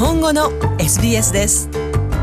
本語の SBS です。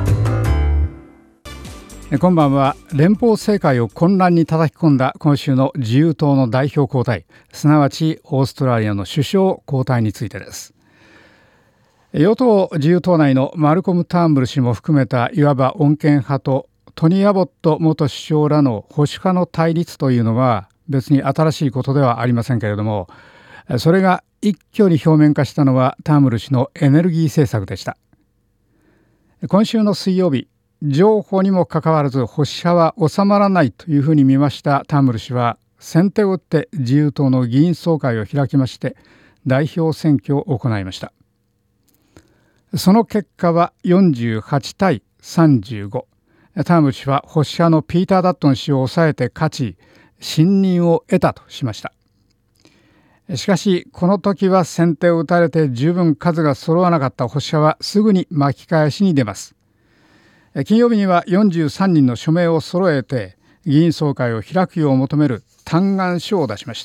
こんばんは。連邦政界を混乱に叩き込んだ今週の自由党の代表交代、すなわちオーストラリアの首相交代についてです。与党自由党内のマルコム・ターンブル氏も含めたいわば穏健派とトニー・アボット元首相らの保守派の対立というのは別に新しいことではありませんけれども、それが一挙に表面化したのはターンブル氏のエネルギー政策でした。今週の水曜日、譲歩にもかかわらず保守派は収まらないというふうに見ましたターンブル氏は、先手を打って自由党の議員総会を開きまして代表選挙を行いました。その結果は48対35。ターンブル氏は保守派のピーター・ダットン氏を抑えて勝ち、信任を得たとしました。しかしこの時は先手を打たれて十分数が揃わなかった保守派はすぐに巻き返しに出ます。金曜日には43人の署名を揃えて議員総会を開くよう求める嘆願書を出しました。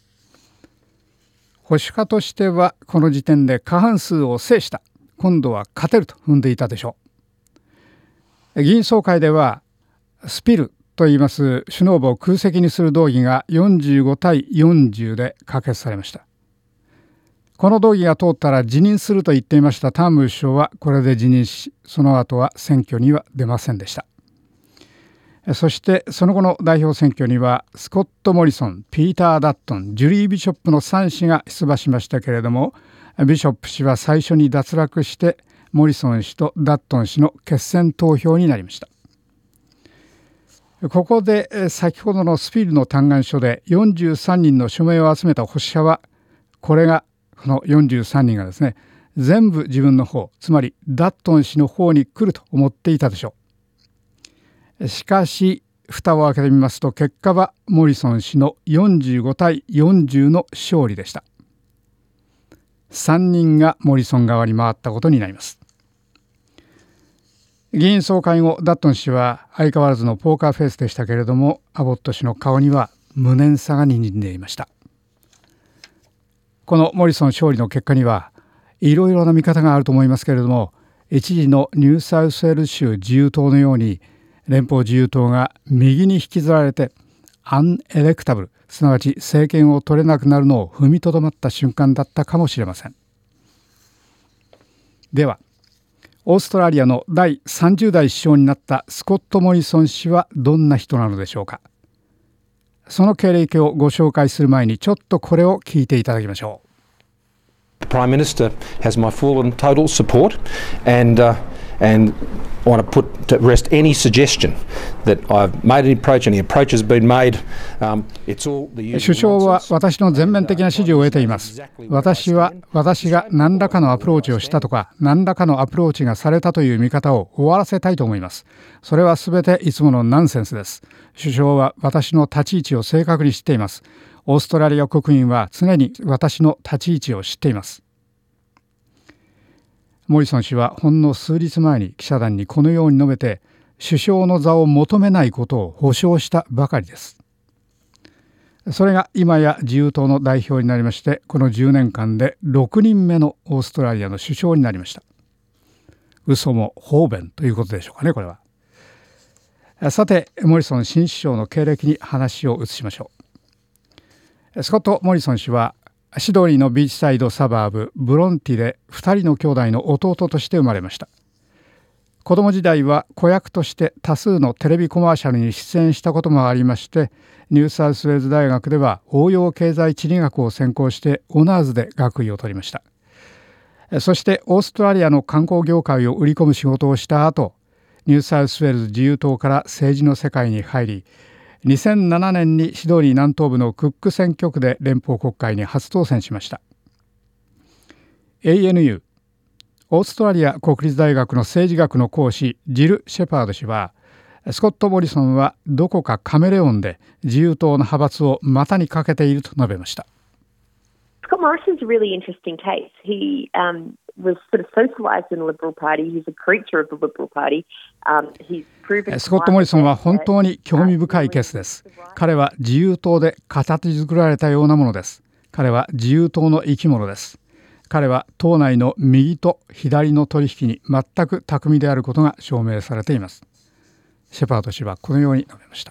保守派としてはこの時点で過半数を制した、今度は勝てると踏んでいたでしょう。議員総会ではスピルと言います首脳部を空席にする動議が45対40で可決されました。この動議が通ったら辞任すると言っていましたターンブル首相はこれで辞任し、その後は選挙には出ませんでした。そしてその後の代表選挙にはスコット・モリソン、ピーター・ダットン、ジュリー・ビショップの3氏が出馬しましたけれども、ビショップ氏は最初に脱落してモリソン氏とダットン氏の決選投票になりました。ここで先ほどのスピルの嘆願書で43人の署名を集めた保守派は、この43人がですね、全部自分の方、つまりダットン氏の方に来ると思っていたでしょう。しかし蓋を開けてみますと、結果はモリソン氏の45対40の勝利でした。3人がモリソン側に回ったことになります。議員総会後、ダットン氏は相変わらずのポーカーフェイスでしたけれども、アボット氏の顔には無念さがにじんでいました。このモリソン勝利の結果にはいろいろな見方があると思いますけれども、一時のニューサウスウェールズ州自由党のように連邦自由党が右に引きずられてアンエレクタブル、すなわち政権を取れなくなるのを踏みとどまった瞬間だったかもしれません。ではオーストラリアの第30代首相になったスコット・モリソン氏はどんな人なのでしょうか。その経歴をご紹介する前にちょっとこれを聞いていただきましょう。 The Prime Minister has my full and total support and I want to put to rest any suggestion that I've made an approach, any approach has been made. It's all the usual. 首相は私の全面的な支持を得ています。私が何らかのアプローチをしたとか、何らかのアプローチがされたという見方を終わらせたいと思います。それはすべていつものナンセンスです。首相は私の立ち位置を正確に知っています。オーストラリア国民は常に私の立ち位置を知っています。モリソン氏はほんの数日前に記者団にこのように述べて、首相の座を求めないことを保証したばかりです。それが今や自由党の代表になりまして、この10年間で6人目のオーストラリアの首相になりました。嘘も方便ということでしょうかね、これは。さて、モリソン新首相の経歴に話を移しましょう。スコット・モリソン氏はシドニーのビーチサイドサバーブブロンティで2人の兄弟の弟として生まれました。子供時代は子役として多数のテレビコマーシャルに出演したこともありまして、ニューサウスウェールズ大学では応用経済地理学を専攻してオナーズで学位を取りました。そしてオーストラリアの観光業界を売り込む仕事をした後、ニューサウスウェールズ自由党から政治の世界に入り、2007年にシドニー南東部のクック選挙区で連邦国会に初当選しました。 ANU オーストラリア国立大学の政治学の講師ジル・シェパード氏は、スコット・モリソンはどこかカメレオンで自由党の派閥を股にかけていると述べました。 Scott Morrison's a really interesting case. He was sort of socialised in the Liberal Party. He's a creature of the Liberal Party. He's proven. スコット・モリソンは本当に興味深いケースです。彼は自由党で形作られたようなものです。彼は自由党の生き物です。 彼は党内の右と左の取引に全く巧みであることが証明されています。シェパード氏はこのように述べました。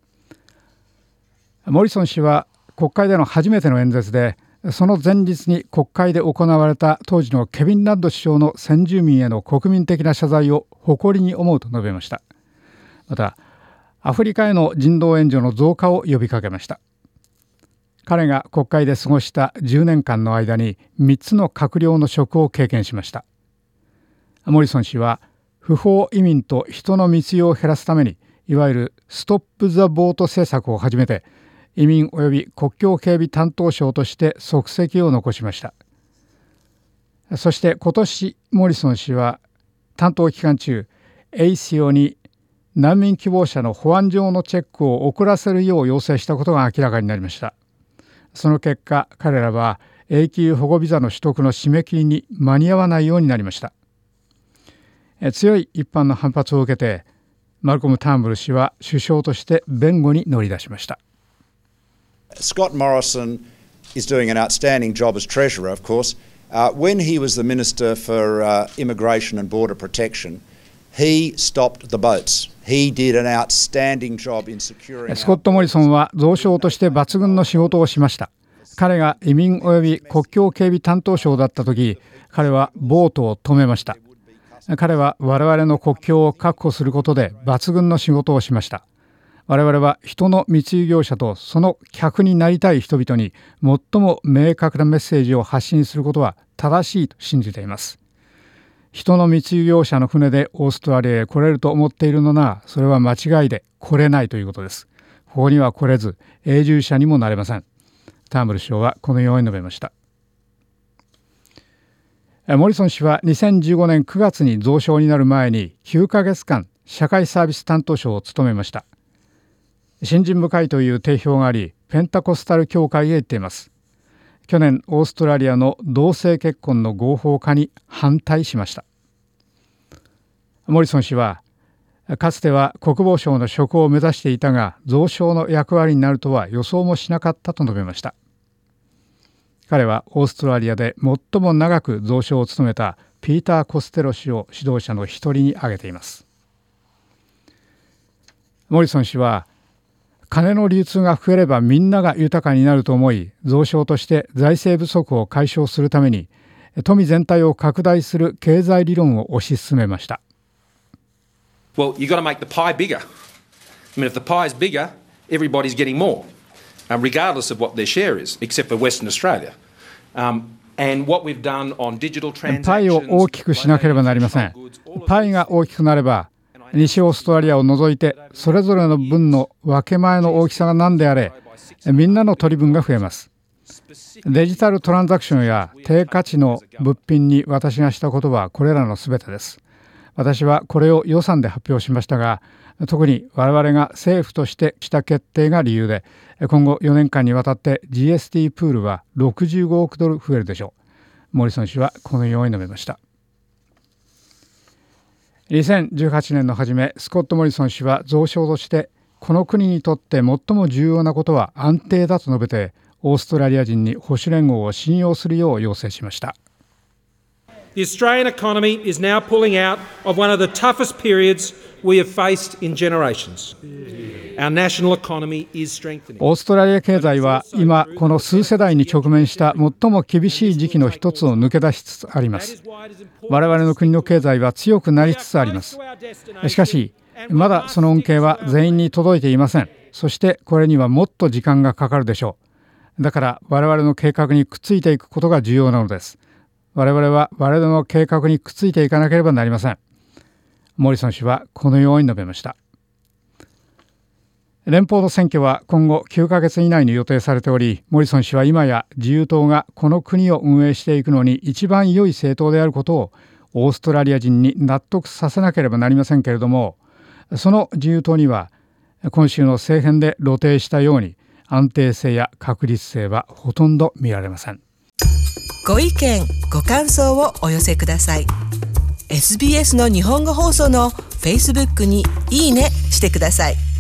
モリソン氏は国会での初めての演説で、その前日に国会で行われた当時のケビン・ラッド首相の先住民への国民的な謝罪を誇りに思うと述べました。またアフリカへの人道援助の増加を呼びかけました。彼が国会で過ごした10年間の間に3つの閣僚の職を経験しました。モリソン氏は不法移民と人の密輸を減らすためにいわゆるストップ・ザ・ボート政策を始めて、移民及び国境警備担当相として足跡を残しました。そして今年モリソン氏は担当期間中、ASIOに難民希望者の保安上のチェックを遅らせるよう要請したことが明らかになりました。その結果、彼らは永久保護ビザの取得の締め切りに間に合わないようになりました。強い一般の反発を受けて、マルコム・ターンブル氏は首相として弁護に乗り出しました。 Scott Morrison is doing an outstanding job as Treasurer, of course. When he was the Minister for Immigration and Border Protection, he stopped the boats. He did an outstanding job in securing. スコット・モリソンは増相として抜群の仕事をしました。彼が移民及び国境警備担当相だった時、彼はボートを止めました。彼は我々の国境を確保することで抜群の仕事をしました。我々は人の密輸業者とその客になりたい人々に最も明確なメッセージを発信することは正しいと信じています。人の密輸業者の船でオーストラリアへ来れると思っているのなら、それは間違いで来れないということです。ここには来れず永住者にもなれません。ターンブル首相はこのように述べました。モリソン氏は2015年9月に増相になる前に9ヶ月間社会サービス担当相を務めました。信心深いという定評があり、ペンタコスタル教会へ行っています。去年オーストラリアの同性結婚の合法化に反対しました。モリソン氏はかつては国防相の職を目指していたが、増相の役割になるとは予想もしなかったと述べました。彼はオーストラリアで最も長く増相を務めたピーター・コステロ氏を指導者の一人に挙げています。モリソン氏は金の流通が増えればみんなが豊かになると思い、増相として財政不足を解消するために富全体を拡大する経済理論を推し進めました。 Well, you've got to make the pie bigger. I mean, if the pie is bigger, everybody's getting more, regardless of what their share is, except for Western Australia. And what we've done on digital transactions. パイを大きくしなければなりません。パイが大きくなれば、西オーストラリアを除いてそれぞれの分の分け前の大きさが何であれ、みんなの取り分が増えます。デジタルトランザクションや低価値の物品に私がしたことはこれらのすべてです。私はこれを予算で発表しましたが、特に我々が政府としてした決定が理由で、今後4年間にわたって GST プールは65億ドル増えるでしょう。モリソン氏はこのように述べました。2018年の初め、スコット・モリソン氏は増相としてこの国にとって最も重要なことは安定だと述べて、オーストラリア人に保守連合を信用するよう要請しました。 The Australian economy is now pulling out of one of the toughest periods we have faced in generations. Our national economy is strengthening. オーストラリア経済は今この数世代に直面した最も厳しい時期の一つを抜け出しつつあります。我々の国の経済は強くなりつつあります。しかしまだその恩恵は全員に届いていません。そしてこれにはもっと時間がかかるでしょう。だから我々の計画にくっついていくことが重要なのです。我々は我々の計画にくっついていかなければなりません。モリソン氏はこのように述べました。連邦の選挙は今後9ヶ月以内に予定されており、モリソン氏は今や自由党がこの国を運営していくのに一番良い政党であることをオーストラリア人に納得させなければなりませんけれども、その自由党には今週の政変で露呈したように安定性や確実性はほとんど見られません。 ご意見ご感想をお寄せください。 SBS の日本語放送の Facebook にいいねしてください。